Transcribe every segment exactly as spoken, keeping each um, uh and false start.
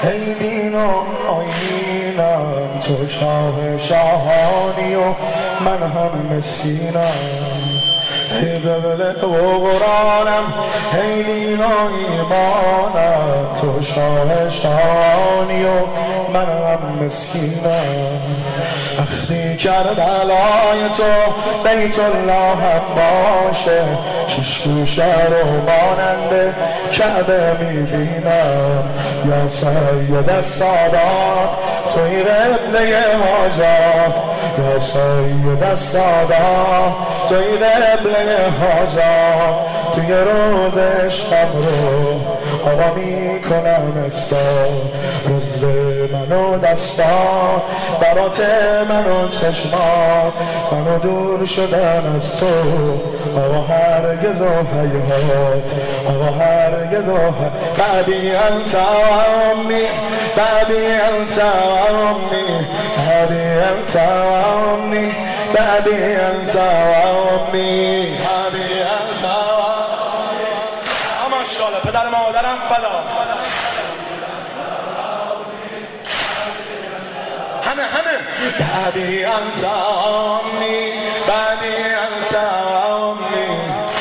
ای دین و آیینم، تو شاه شاهانی و من هم مسکینم. ای قبله و قرآنم، ای دین و ایمانم، تو شاه شاهانی و من هم مسکینم. وقتی کربلای تو بیت الله هم باشه، شش گوشه رو مانند کعبه میبینم. یا سید السادات توی قبله حاجات، یا سید السادات توی قبله حاجات. توی روز عشقم رو آقا میکنم استا، روز منو دستا برات منو چشمات، منو دور شدن از تو آقا هرگز و حیات، آقا هرگز و بعدی انت امي، بعدی انت امي، بعدی انت امي، بعدی انت امي، بعدی انت امي. ماشاءالله پدر مادرم فدا. همه همه بعدی انت امي، بعدی انت امي،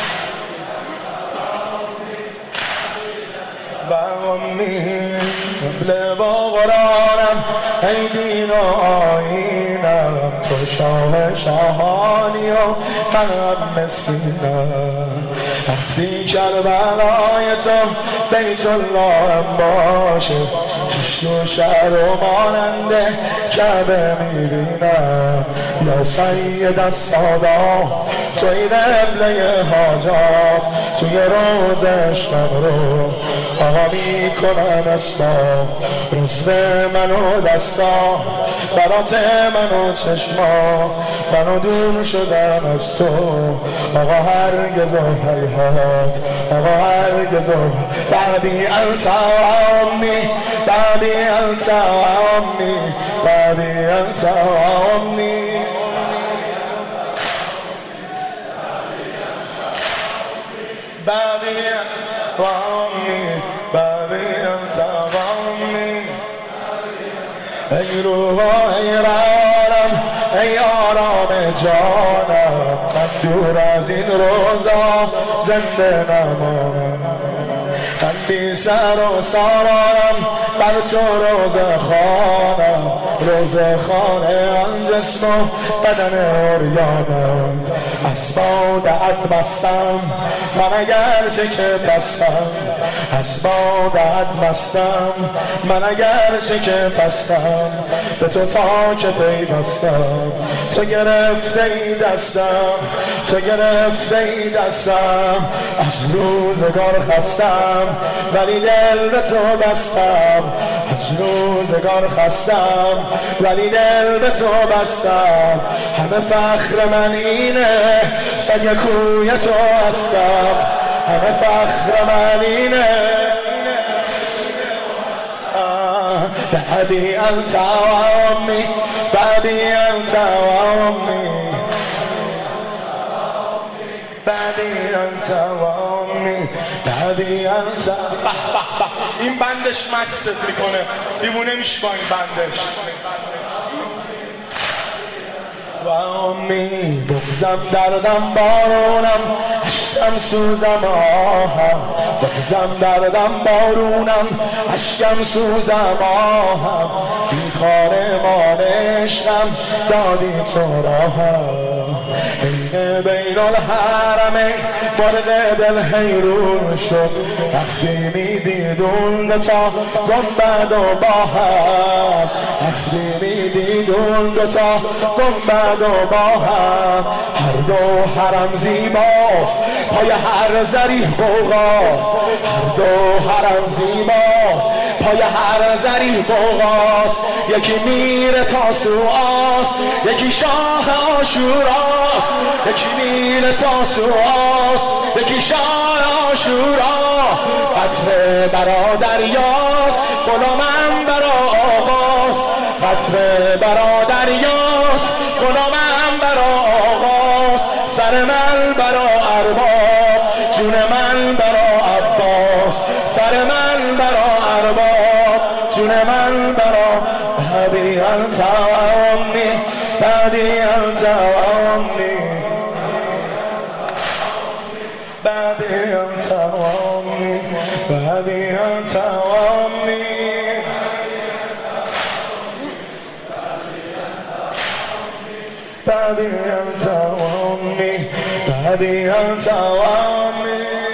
امي. قبل با قرآنم، ای دین و آیینم، تو شاه شاهانی و من هم مسکینم. وقتی کربلای تو بیت الله هم باشه، شش گوشه رو مانند کعبه میبینم. یا سید السادات توی قبله حاجات، توی روز عشقم رو آقا میکنم استا، روز منو دستا برات منو چشما، منو دور شدن از تو آقا هرگز و حیات، آقا هرگز و بعدی انت امي، بعدی انت امي، بعدی انت امي. بعدی امي، بعدی انت امي. ای روح ای روانم، ای آرام جانم، من دور از این روزا زنده نمانم. من بی سر و سارم بر تو روز خانم، روز خانه آن جسم و بدن عریانم. از بادت مستم من اگرچه که بستم، از بادت مستم من اگرچه که بستم. به تو تا که پیوستم، تو گرفته ای دستم، تو گرفته ای دستم. از روزگار خستم ولی دل به تو بستم، از روزگار خستم ولی دل به تو بستم. همه فخر من اینه سگ کوی تو هستم، همه فخر من اینه. بعدی انت امي، بعدی انت امي، بعدی انت امي، بعدی انت. به به به این بندش مستت میکنه، دیوونه میشی با این بندش. و امی بغزم دردم بارونم، عشقم سوزم آهم، بغزم دردم بارونم، عشقم سوزم آهم. بی خانمان عشقم دادی تو راهم، این بین الحرمین مرد دل حیرون شد. وقتی میدید اون دوتا گنبد و با هم، وقتی میدید اون دوتا گنبد و با هم. هر دو حرم زیباست، پای هر زری غوغاست، هر دو حرم زیباست، پای هر زری غوغاست. یکی میره تاسوعاست، یکی شاه عاشوراست، یکی میره تاسوعاست، یکی شاه عاشورا. قطر برادریاست، غلامم برا آقاست، قطر برادریاست، غلامم برا آقاست. سر من برا ارباب، جون من برا عباس، سر من برا ارباب، جون من برا بابی انت و امی بابی انت و امی بابی انت و امی بابی انت و امی بابی انت و امی بابی انت و امی